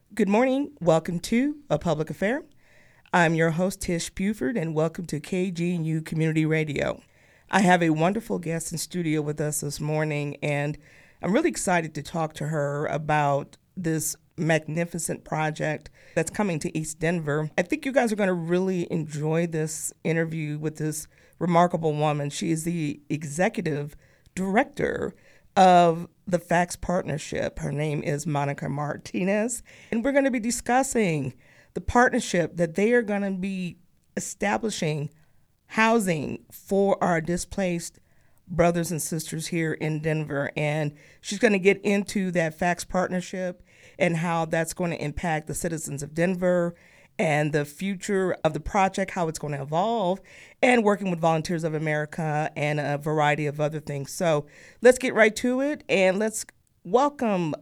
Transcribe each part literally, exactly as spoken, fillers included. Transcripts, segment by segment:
Good morning. Welcome to A Public Affair. I'm your host, Tish Buford, and welcome to K G N U Community Radio. I have a wonderful guest in studio with us this morning, and I'm really excited to talk to her about this magnificent project that's coming to East Denver. I think you guys are going to really enjoy this interview with this remarkable woman. She is the executive director of the Facts Partnership. Her name is Monica Martinez, and we're going to be discussing the partnership that they are going to be establishing housing for our displaced brothers and sisters here in Denver. And she's going to get into that Facts Partnership and how that's going to impact the citizens of Denver and the future of the project, how it's going to evolve, and working with Volunteers of America and a variety of other things. So let's get right to it, and let's welcome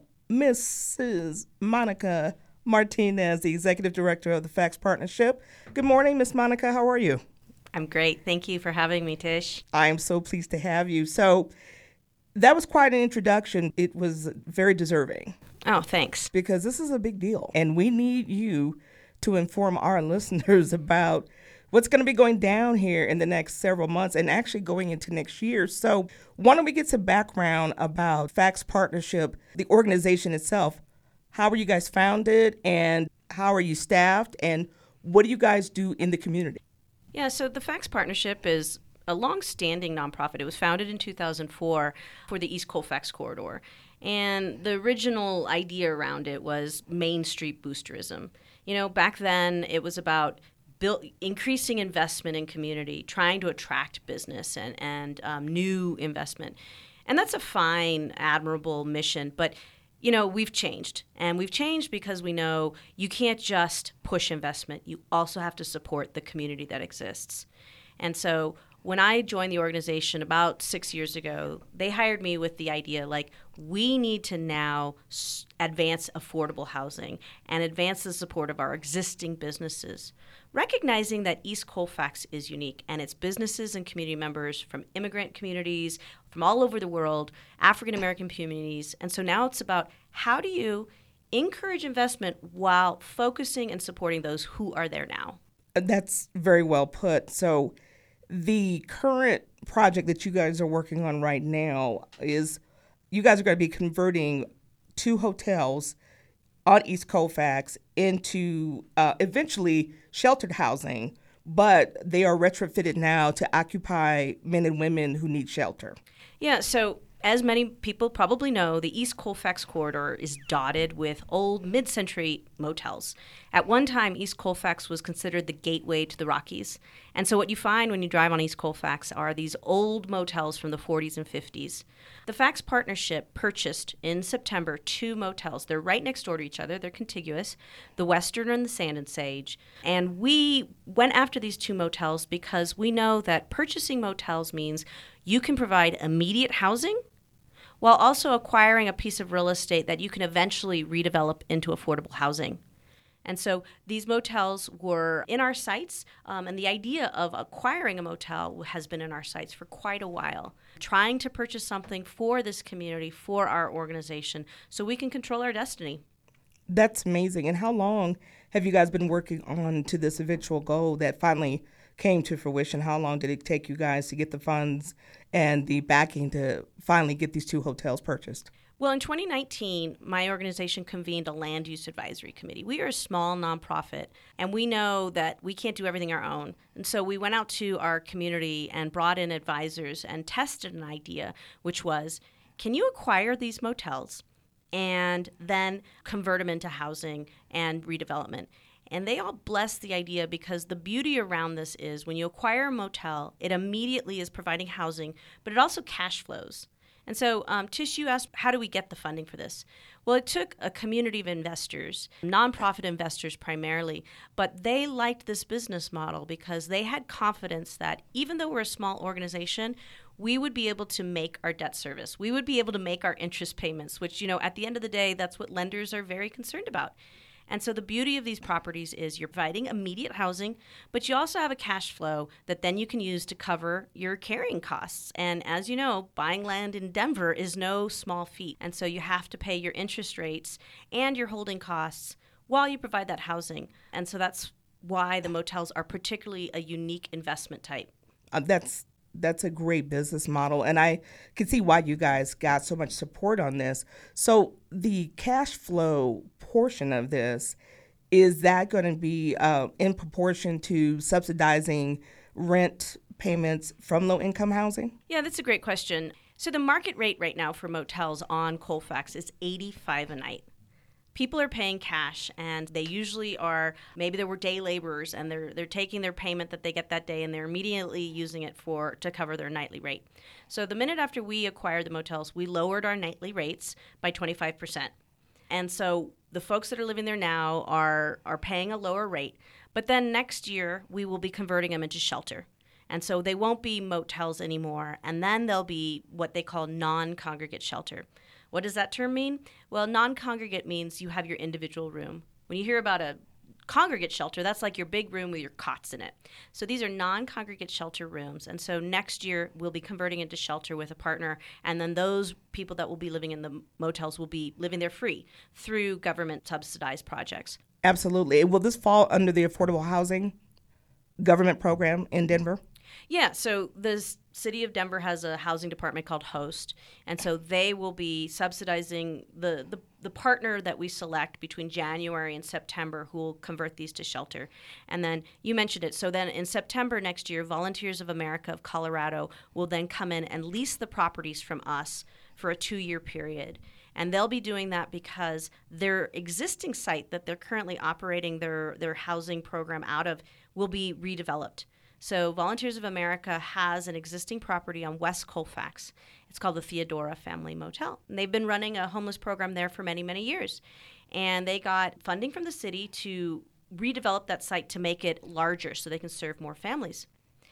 Missus Monica Martinez, the Executive Director of the Facts Partnership. Good morning, Miss Monica. How are you? I'm great. Thank you for having me, Tish. I am so pleased to have you. So that was quite an introduction. It was very deserving. Oh, thanks. Because this is a big deal, and we need you to inform our listeners about what's going to be going down here in the next several months and actually going into next year. So why don't we get some background about Facts Partnership, the organization itself? How were you guys founded, and how are you staffed, and what do you guys do in the community? Yeah, so the Facts Partnership is a long-standing nonprofit. It was founded in two thousand four for the East Colfax Corridor. And the original idea around it was Main Street boosterism. You know, back then it was about build, increasing investment in community, trying to attract business and, and um, new investment. And that's a fine, admirable mission. But, you know, we've changed. And we've changed because we know you can't just push investment. You also have to support the community that exists. And so when I joined the organization about six years ago, they hired me with the idea, like, we need to now s- advance affordable housing and advance the support of our existing businesses, recognizing that East Colfax is unique, and its businesses and community members from immigrant communities from all over the world, African-American communities. And so now it's about, how do you encourage investment while focusing and supporting those who are there now? That's very well put. So the current project that you guys are working on right now is you guys are going to be converting two hotels on East Colfax into uh, eventually sheltered housing, but they are retrofitted now to occupy men and women who need shelter. Yeah, so as many people probably know, the East Colfax Corridor is dotted with old mid-century motels. At one time, East Colfax was considered the gateway to the Rockies. And so what you find when you drive on East Colfax are these old motels from the forties and fifties. The Facts Partnership purchased in September two motels. They're right next door to each other. They're contiguous, the Western and the Sand and Sage. And we went after these two motels because we know that purchasing motels means you can provide immediate housing while also acquiring a piece of real estate that you can eventually redevelop into affordable housing. And so these motels were in our sights, um, and the idea of acquiring a motel has been in our sights for quite a while, trying to purchase something for this community, for our organization, so we can control our destiny. That's amazing. And how long have you guys been working on to this eventual goal that finally came to fruition? How long did it take you guys to get the funds and the backing to finally get these two hotels purchased? Well, in twenty nineteen, my organization convened a land use advisory committee. We are a small nonprofit, and we know that we can't do everything our own. And so we went out to our community and brought in advisors and tested an idea, which was, can you acquire these motels and then convert them into housing and redevelopment? And they all blessed the idea because the beauty around this is when you acquire a motel, it immediately is providing housing, but it also cash flows. And so, um, Tish, you asked, how do we get the funding for this? Well, it took a community of investors, nonprofit investors primarily, but they liked this business model because they had confidence that even though we're a small organization, we would be able to make our debt service. We would be able to make our interest payments, which, you know, at the end of the day, that's what lenders are very concerned about. And so the beauty of these properties is you're providing immediate housing, but you also have a cash flow that then you can use to cover your carrying costs. And as you know, buying land in Denver is no small feat. And so you have to pay your interest rates and your holding costs while you provide that housing. And so that's why the motels are particularly a unique investment type. Uh, that's that's a great business model, and I can see why you guys got so much support on this. So the cash flow portion of this, is that going to be uh, in proportion to subsidizing rent payments from low-income housing? Yeah, that's a great question. So the market rate right now for motels on Colfax is eighty-five dollars a night. People are paying cash, and they usually are, maybe they were day laborers, and they're they're taking their payment that they get that day, and they're immediately using it for to cover their nightly rate. So the minute after we acquired the motels, we lowered our nightly rates by twenty-five percent. And so the folks that are living there now are are paying a lower rate. But then next year, we will be converting them into shelter. And so they won't be motels anymore, and then they'll be what they call non-congregate shelter. What does that term mean? Well, non-congregate means you have your individual room. When you hear about a congregate shelter, that's like your big room with your cots in it. So these are non-congregate shelter rooms. And so next year, we'll be converting into shelter with a partner. And then those people that will be living in the motels will be living there free through government subsidized projects. Absolutely. Will this fall under the affordable housing government program in Denver? Yeah, so the city of Denver has a housing department called HOST, and so they will be subsidizing the, the, the partner that we select between January and September who will convert these to shelter. And then you mentioned it, so then in September next year, Volunteers of America of Colorado will then come in and lease the properties from us for a two-year period. And they'll be doing that because their existing site that they're currently operating their, their housing program out of will be redeveloped. So Volunteers of America has an existing property on West Colfax. It's called the Theodora Family Motel. And they've been running a homeless program there for many, many years. And they got funding from the city to redevelop that site to make it larger so they can serve more families.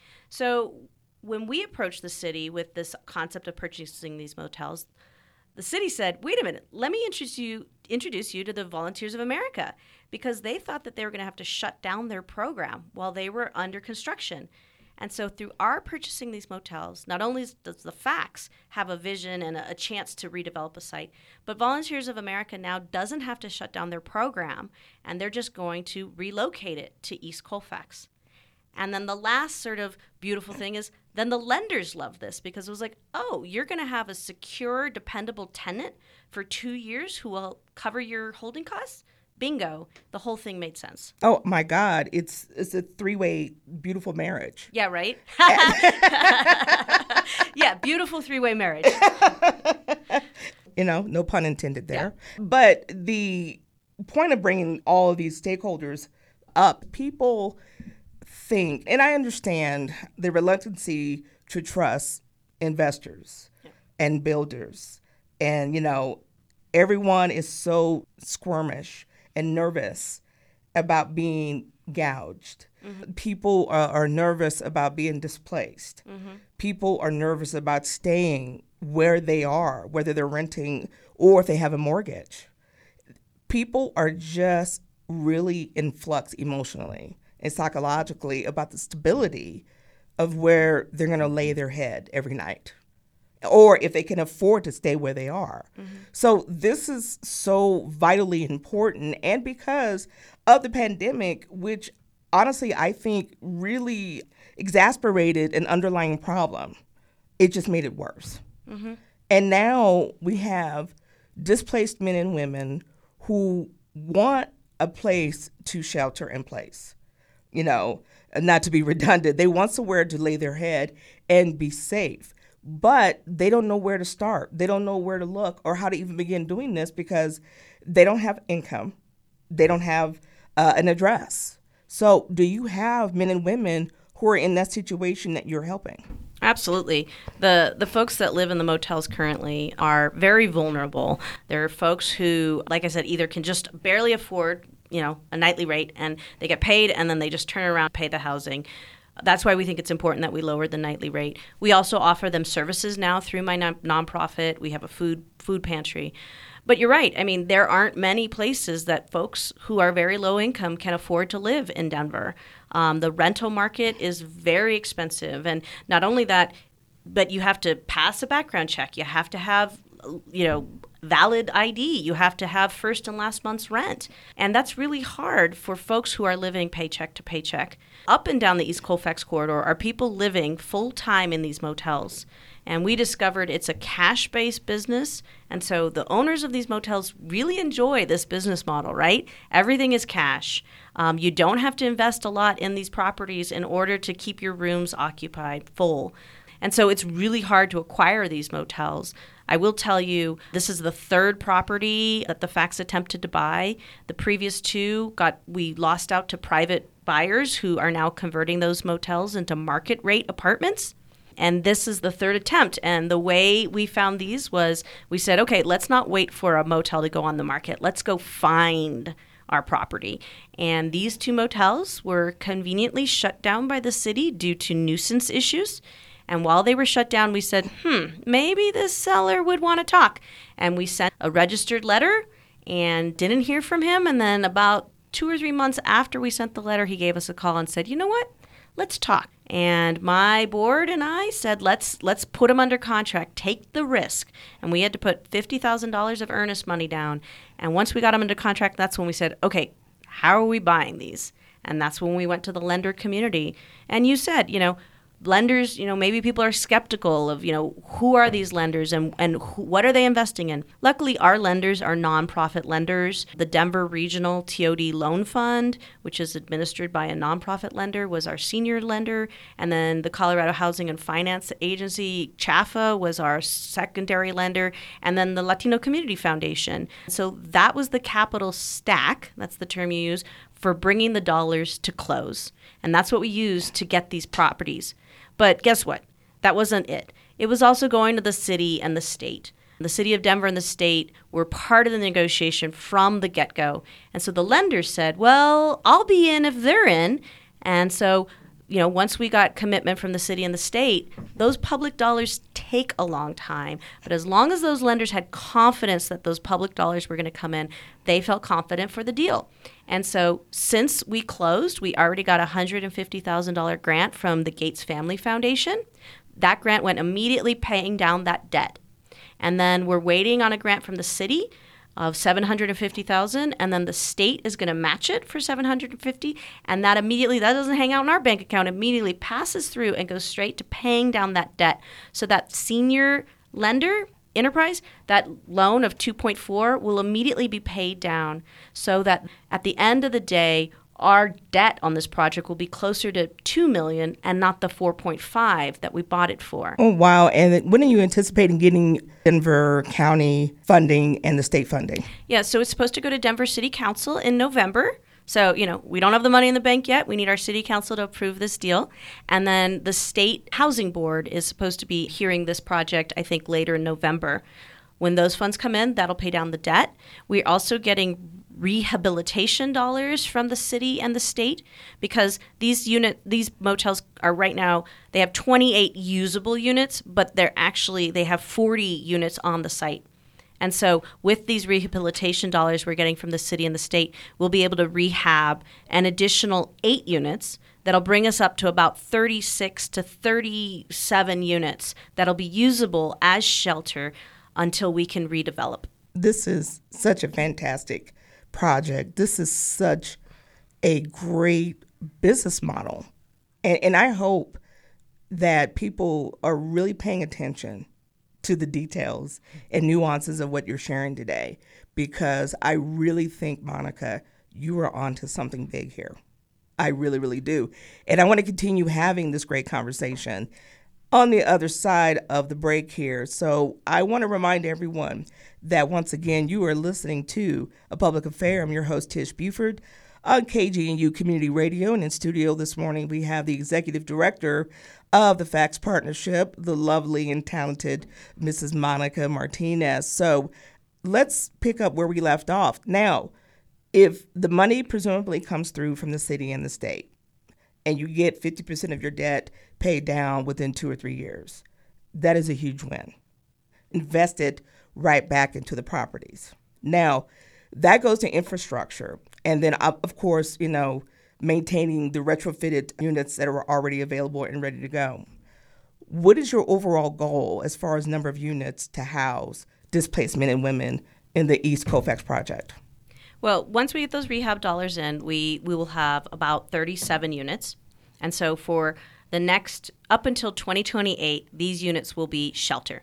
So when we approached the city with this concept of purchasing these motels, the city said, wait a minute, let me introduce you, introduce you to the Volunteers of America, because they thought that they were going to have to shut down their program while they were under construction. And so through our purchasing these motels, not only does the Facts have a vision and a, a chance to redevelop a site, but Volunteers of America now doesn't have to shut down their program, and they're just going to relocate it to East Colfax. And then the last sort of beautiful thing is then the lenders love this because it was like, oh, you're going to have a secure, dependable tenant for two years who will cover your holding costs? Bingo. The whole thing made sense. Oh, my God. It's it's a three-way beautiful marriage. Yeah, right? Yeah, beautiful three-way marriage. You know, no pun intended there. Yeah. But the point of bringing all of these stakeholders up, people think, and I understand the reluctancy to trust investors yeah. and builders. And, you know, everyone is so squirmish and nervous about being gouged. Mm-hmm. People are, are nervous about being displaced. Mm-hmm. People are nervous about staying where they are, whether they're renting or if they have a mortgage. People are just really in flux emotionally and psychologically about the stability of where they're going to lay their head every night, or if they can afford to stay where they are. Mm-hmm. So this is so vitally important, and because of the pandemic, which honestly I think really exacerbated an underlying problem, it just made it worse. Mm-hmm. And now we have displaced men and women who want a place to shelter in place. You know, not to be redundant, they want somewhere to lay their head and be safe. But they don't know where to start. They don't know where to look or how to even begin doing this because they don't have income. They don't have uh, an address. So do you have men and women who are in that situation that you're helping? Absolutely. The the folks that live in the motels currently are very vulnerable. There are folks who, like I said, either can just barely afford, you know, a nightly rate, and they get paid and then they just turn around and pay the housing. That's why we think it's important that we lowered the nightly rate. We also offer them services now through my non- nonprofit. We have a food food pantry. But you're right. I mean, there aren't many places that folks who are very low income can afford to live in Denver. Um, the rental market is very expensive. And not only that, but you have to pass a background check. You have to have you know, valid I D. You have to have first and last month's rent. And that's really hard for folks who are living paycheck to paycheck. Up and down the East Colfax corridor are people living full time in these motels. And we discovered it's a cash-based business. And so the owners of these motels really enjoy this business model, right? Everything is cash. Um, you don't have to invest a lot in these properties in order to keep your rooms occupied full. And so it's really hard to acquire these motels. I will tell you, this is the third property that the Facts attempted to buy. The previous two got we lost out to private buyers who are now converting those motels into market rate apartments. And this is the third attempt. And the way we found these was we said, okay, let's not wait for a motel to go on the market. Let's go find our property. And these two motels were conveniently shut down by the city due to nuisance issues. And while they were shut down, we said, hmm, maybe this seller would want to talk. And we sent a registered letter and didn't hear from him. And then about two or three months after we sent the letter, he gave us a call and said, you know what? Let's talk. And my board and I said, let's let's put him under contract, take the risk. And we had to put fifty thousand dollars of earnest money down. And once we got him under contract, that's when we said, okay, how are we buying these? And that's when we went to the lender community. And you said, you know, lenders, you know, maybe people are skeptical of, you know, who are these lenders and, and who, what are they investing in? Luckily, our lenders are nonprofit lenders. The Denver Regional T O D Loan Fund, which is administered by a nonprofit lender, was our senior lender. And then the Colorado Housing and Finance Agency, C H A F A, was our secondary lender. And then the Latino Community Foundation. So that was the capital stack, that's the term you use, for bringing the dollars to close. And that's what we used to get these properties. But guess what? That wasn't it. It was also going to the city and the state. The city of Denver and the state were part of the negotiation from the get-go. And so the lenders said, well, I'll be in if they're in. And so, you know, once we got commitment from the city and the state, those public dollars take a long time. But as long as those lenders had confidence that those public dollars were going to come in, they felt confident for the deal. And so since we closed, we already got a one hundred fifty thousand dollars grant from the Gates Family Foundation. That grant went immediately paying down that debt. And then we're waiting on a grant from the city of seven hundred fifty thousand dollars, and then the state is going to match it for seven hundred fifty thousand dollars, and that immediately, that doesn't hang out in our bank account, immediately passes through and goes straight to paying down that debt. So that senior lender, Enterprise, that loan of two point four will immediately be paid down so that at the end of the day, our debt on this project will be closer to two million dollars and not the four point five that we bought it for. Oh, wow. And when are you anticipating getting Denver County funding and the state funding? Yeah, so it's supposed to go to Denver City Council in November. So, you know, we don't have the money in the bank yet. We need our city council to approve this deal. And then the state housing board is supposed to be hearing this project, I think, later in November. When those funds come in, that'll pay down the debt. We're also getting rehabilitation dollars from the city and the state because these unit these motels are right now, they have twenty-eight usable units, but they're actually, they have forty units on the site. And so with these rehabilitation dollars we're getting from the city and the state, we'll be able to rehab an additional eight units that'll bring us up to about thirty-six to thirty-seven units that'll be usable as shelter until we can redevelop. This is such a fantastic project. This is such a great business model. And, and I hope that people are really paying attention to the details and nuances of what you're sharing today, because I really think, Monica, you are onto something big here. I really, really do. And I want to continue having this great conversation on the other side of the break here. So I want to remind everyone that once again, you are listening to A Public Affair. I'm your host, Tish Buford, on K G N U Community Radio. And in studio this morning, we have the executive director of the Facts Partnership, the lovely and talented Missus Monica Martinez. So let's pick up where we left off. Now, if the money presumably comes through from the city and the state, and you get fifty percent of your debt paid down within two or three years, that is a huge win. Invested right back into the properties. Now, that goes to infrastructure. And then, of course, you know, maintaining the retrofitted units that are already available and ready to go. What is your overall goal as far as number of units to house displaced men and women in the East Colfax project? Well, once we get those rehab dollars in, we, we will have about thirty-seven units. And so for the next, up until twenty twenty-eight, these units will be shelter.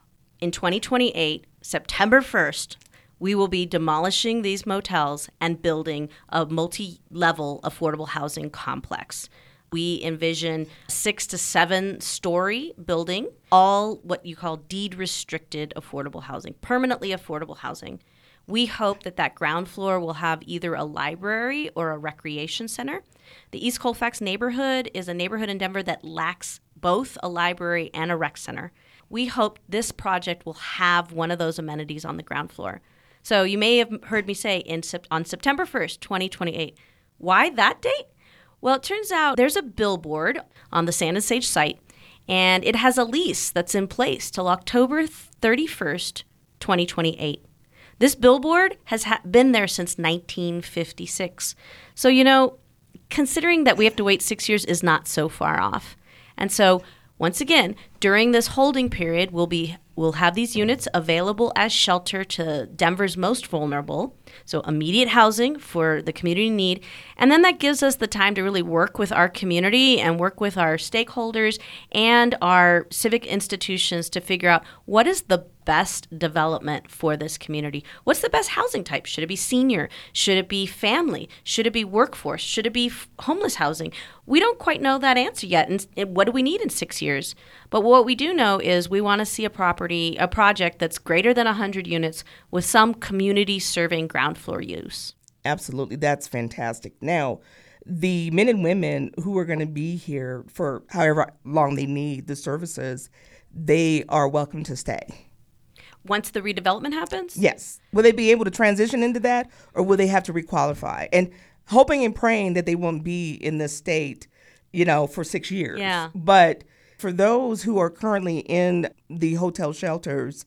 In twenty twenty-eight, September first, we will be demolishing these motels and building a multi-level affordable housing complex. We envision six to seven story building, all what you call deed restricted affordable housing, permanently affordable housing. We hope that that ground floor will have either a library or a recreation center. The East Colfax neighborhood is a neighborhood in Denver that lacks both a library and a rec center. We hope this project will have one of those amenities on the ground floor. So you may have heard me say in on September first, twenty twenty-eight. Why that date? Well, it turns out there's a billboard on the Sand and Sage site, and it has a lease that's in place till October thirty-first, twenty twenty-eight. This billboard has ha- been there since nineteen fifty-six. So, you know, considering that we have to wait six years is not so far off. And so, once again, during this holding period, we'll be we'll have these units available as shelter to Denver's most vulnerable, so immediate housing for the community need. And then that gives us the time to really work with our community and work with our stakeholders and our civic institutions to figure out what is the best development for this community. What's the best housing type? Should it be senior? Should it be family? Should it be workforce? Should it be f- homeless housing? We don't quite know that answer yet. And what do we need in six years? But what we do know is we want to see a property, a project that's greater than one hundred units with some community-serving ground floor use. Absolutely. That's fantastic. Now, the men and women who are going to be here for however long they need the services, they are welcome to stay. Once the redevelopment happens? Yes. Will they be able to transition into that, or will they have to requalify? And hoping and praying that they won't be in this state, you know, for six years. Yeah. But for those who are currently in the hotel shelters,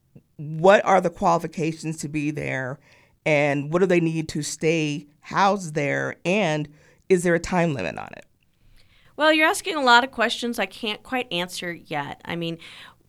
what are the qualifications to be there, and what do they need to stay housed there, and is there a time limit on it? Well, you're asking a lot of questions I can't quite answer yet. I mean,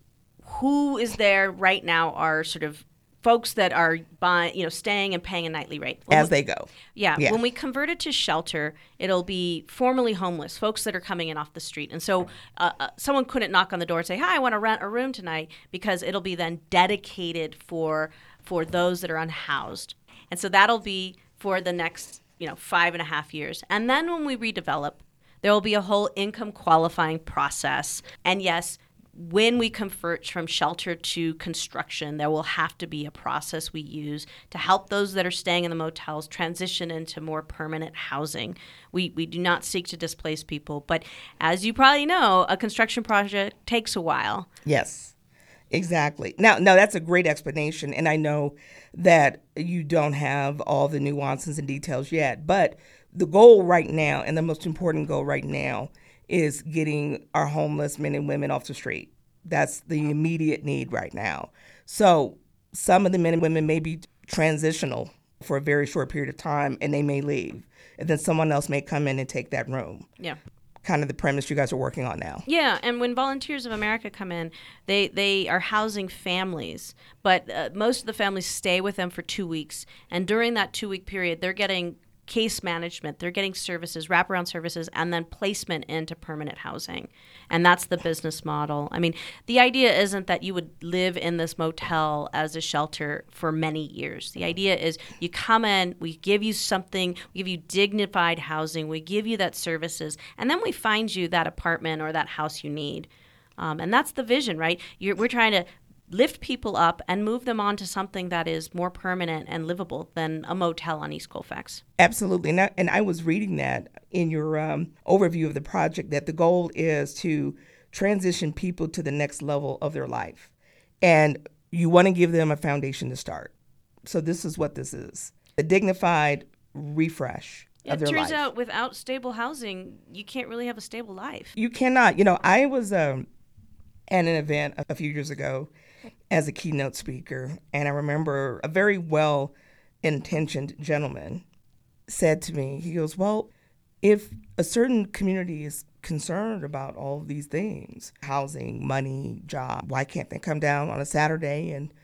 who is there right now are sort of folks that are buying, you know, staying and paying a nightly rate. As they go. Yeah, yeah. When we convert it to shelter, it'll be formerly homeless, folks that are coming in off the street. And so uh, uh, someone couldn't knock on the door and say, hi, I want to rent a room tonight, because it'll be then dedicated for for those that are unhoused. And so that'll be for the next, you know, five and a half years. And then when we redevelop, there will be a whole income qualifying process. And yes, when we convert from shelter to construction, there will have to be a process we use to help those that are staying in the motels transition into more permanent housing. We we do not seek to displace people, but as you probably know, a construction project takes a while. Yes, exactly. Now, no, that's a great explanation, and I know that you don't have all the nuances and details yet, but the goal right now, and the most important goal right now, is getting our homeless men and women off the street. That's the immediate need right now. So some of the men and women may be transitional for a very short period of time, and they may leave. And then someone else may come in and take that room. Yeah. Kind of the premise you guys are working on now. Yeah, and when Volunteers of America come in, they, they are housing families, but uh, most of the families stay with them for two weeks. And during that two-week period, they're getting case management, they're getting services, wraparound services, and then placement into permanent housing. And that's the business model. I mean, the idea isn't that you would live in this motel as a shelter for many years. The idea is you come in, we give you something, we give you dignified housing, we give you that services, and then we find you that apartment or that house you need. Um, and that's the vision, right? You're, we're trying to lift people up and move them on to something that is more permanent and livable than a motel on East Colfax. Absolutely. And I, and I was reading that in your um, overview of the project, that the goal is to transition people to the next level of their life. And you want to give them a foundation to start. So this is what this is, a dignified refresh of their life. It turns out without stable housing, you can't really have a stable life. You cannot. You know, I was um, at an event a few years ago as a keynote speaker, and I remember a very well-intentioned gentleman said to me, he goes, well, if a certain community is concerned about all of these things, housing, money, job, why can't they come down on a Saturday and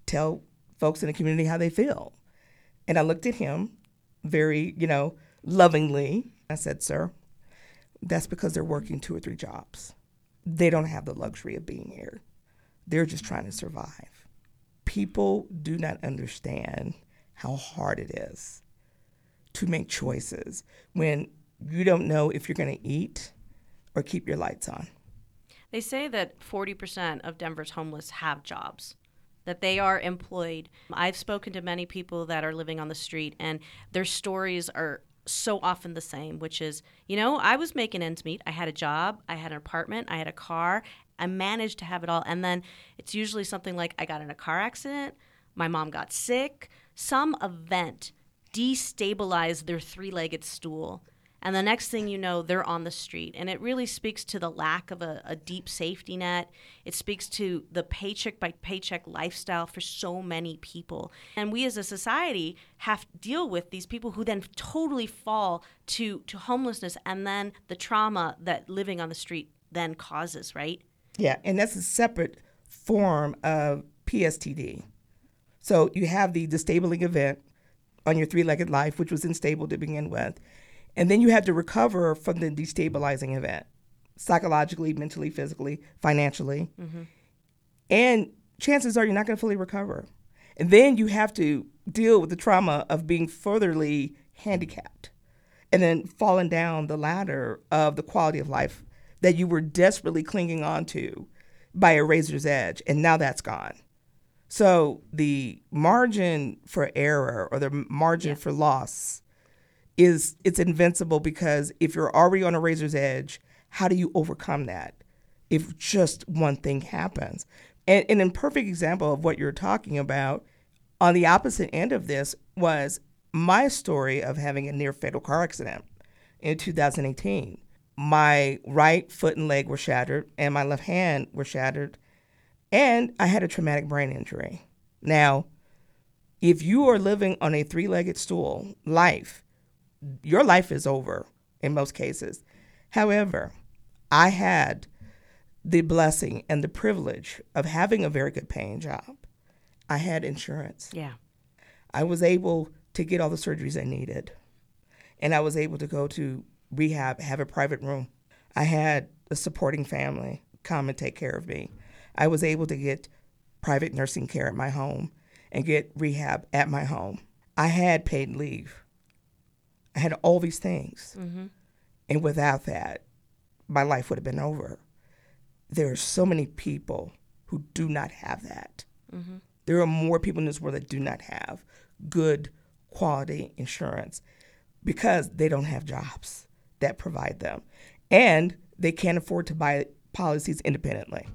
tell folks in the community how they feel. And I looked at him very, you know, lovingly. I said, sir, that's because they're working two or three jobs. They don't have the luxury of being here. They're just trying to survive. People do not understand how hard it is to make choices when you don't know if you're going to eat or keep your lights on. They say that forty percent of Denver's homeless have jobs, that they are employed. I've spoken to many people that are living on the street, and their stories are so often the same, which is, you know, I was making ends meet. I had a job, I had an apartment, I had a car. I managed to have it all. And then it's usually something like I got in a car accident, my mom got sick, some event destabilized their three-legged stool. And the next thing you know, they're on the street. And it really speaks to the lack of a, a deep safety net. It speaks to the paycheck by paycheck lifestyle for so many people. And we as a society have to deal with these people who then totally fall to, to homelessness and then the trauma that living on the street then causes, right? Yeah, and that's a separate form of P S T D. So you have the disabling event on your three-legged life, which was unstable to begin with. And then you have to recover from the destabilizing event, psychologically, mentally, physically, financially. Mm-hmm. And chances are you're not going to fully recover. And then you have to deal with the trauma of being furtherly handicapped and then falling down the ladder of the quality of life that you were desperately clinging on to by a razor's edge, and now that's gone. So the margin for error or the margin yeah. for loss is it's invincible, because if you're already on a razor's edge, how do you overcome that if just one thing happens? And, and a perfect example of what you're talking about on the opposite end of this was my story of having a near-fatal car accident in two thousand eighteen. My right foot and leg were shattered, and my left hand were shattered, and I had a traumatic brain injury. Now, if you are living on a three-legged stool life, your life is over in most cases. However, I had the blessing and the privilege of having a very good paying job. I had insurance. Yeah. I was able to get all the surgeries I needed. And I was able to go to rehab, have a private room. I had a supporting family come and take care of me. I was able to get private nursing care at my home and get rehab at my home. I had paid leave. I had all these things. Mm-hmm. And without that, my life would have been over. There are so many people who do not have that. Mm-hmm. There are more people in this world that do not have good quality insurance because they don't have jobs that provide them. And they can't afford to buy policies independently.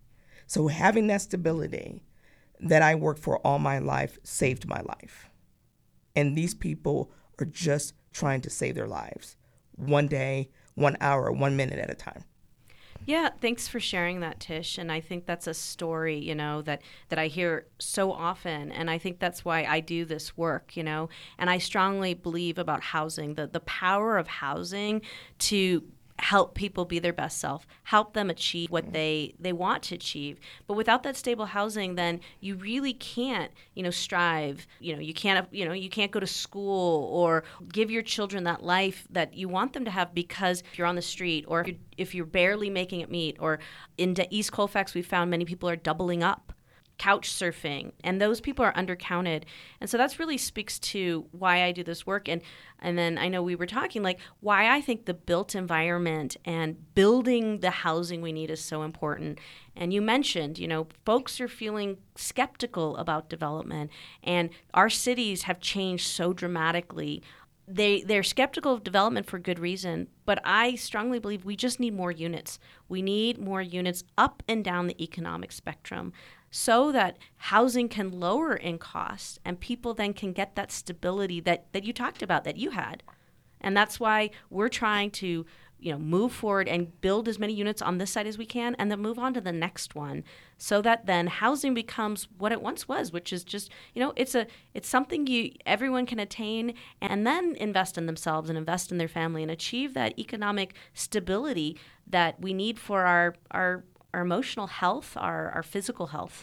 So having that stability that I worked for all my life saved my life. And these people are just trying to save their lives one day, one hour, one minute at a time. Yeah, thanks for sharing that, Tish. And I think that's a story, you know, that, that I hear so often. And I think that's why I do this work, you know. And I strongly believe about housing, the, the power of housing to help people be their best self, help them achieve what they, they want to achieve. But without that stable housing, then you really can't, you know, strive. You know, you can't, you know, you can't go to school or give your children that life that you want them to have, because if you're on the street or if you're, if you're barely making it meet, or in East Colfax, we found many people are doubling up, couch surfing, and those people are undercounted. And so that's really speaks to why I do this work. And and then I know we were talking like why I think the built environment and building the housing we need is so important. And you mentioned, you know, folks are feeling skeptical about development, and our cities have changed so dramatically. They, they're skeptical of development for good reason, but I strongly believe we just need more units. We need more units up and down the economic spectrum, so that housing can lower in cost and people then can get that stability that, that you talked about, that you had. And that's why we're trying to, you know, move forward and build as many units on this side as we can, and then move on to the next one, so that then housing becomes what it once was, which is just, you know, it's a it's something you everyone can attain, and then invest in themselves and invest in their family and achieve that economic stability that we need for our our our emotional health, our, our physical health.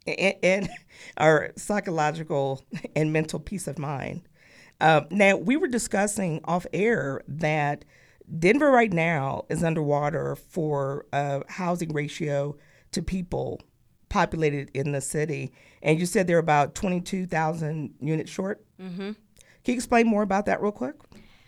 and, and our psychological and mental peace of mind. Uh, now, we were discussing off air that Denver right now is underwater for a housing ratio to people populated in the city. And you said they're about twenty-two thousand units short? Mm-hmm. Can you explain more about that real quick?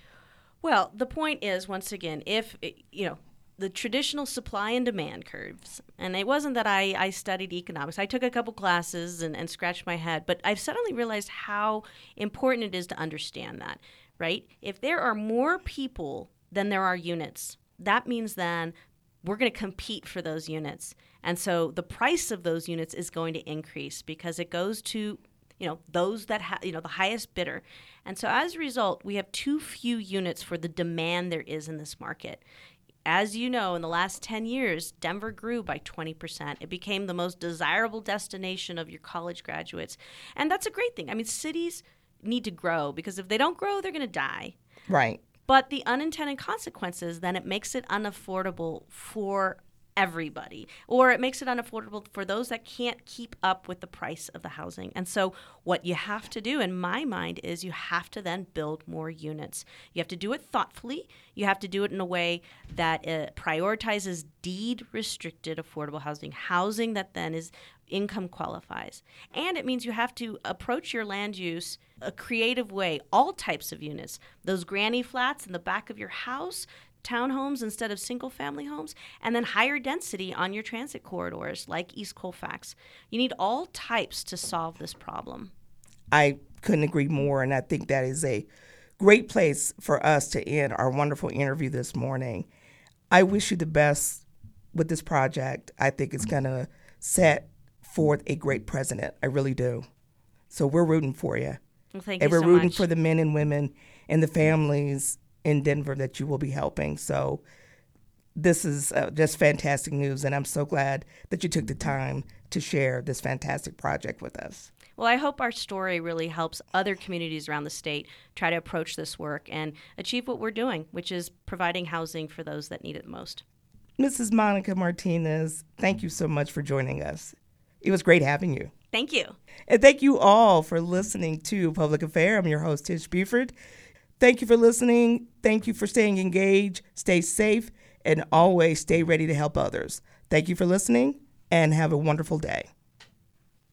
Well, the point is, once again, if, you know, the traditional supply and demand curves, and it wasn't that I, I studied economics. I took a couple classes and, and scratched my head, but I've suddenly realized how important it is to understand that, right? If there are more people than there are units, that means then we're going to compete for those units. And so the price of those units is going to increase because it goes to, you know, those that have, you know, the highest bidder. And so as a result, we have too few units for the demand there is in this market. As you know, in the last ten years, Denver grew by twenty percent. It became the most desirable destination of your college graduates. And that's a great thing. I mean, cities need to grow because if they don't grow, they're going to die. Right. But the unintended consequences, then it makes it unaffordable for everybody, or it makes it unaffordable for those that can't keep up with the price of the housing. And so what you have to do, in my mind, is you have to then build more units. You have to do it thoughtfully. You have to do it in a way that uh, prioritizes deed-restricted affordable housing, housing that then is income qualifies. And it means you have to approach your land use a creative way, all types of units, those granny flats in the back of your house, townhomes instead of single-family homes, and then higher density on your transit corridors like East Colfax. You need all types to solve this problem. I couldn't agree more, and I think that is a great place for us to end our wonderful interview this morning. I wish you the best with this project. I think it's going to set forth a great precedent. I really do. So we're rooting for you. Well, thank and you we're so rooting much. for the men and women and the families in Denver that you will be helping. So this is uh, just fantastic news, and I'm so glad that you took the time to share this fantastic project with us. Well, I hope our story really helps other communities around the state try to approach this work and achieve what we're doing, which is providing housing for those that need it most. Missus Monica Martinez, thank you so much for joining us. It was great having you. Thank you. And thank you all for listening to Public Affair. I'm your host, Tish Buford. Thank you for listening. Thank you for staying engaged. Stay safe and always stay ready to help others. Thank you for listening and have a wonderful day.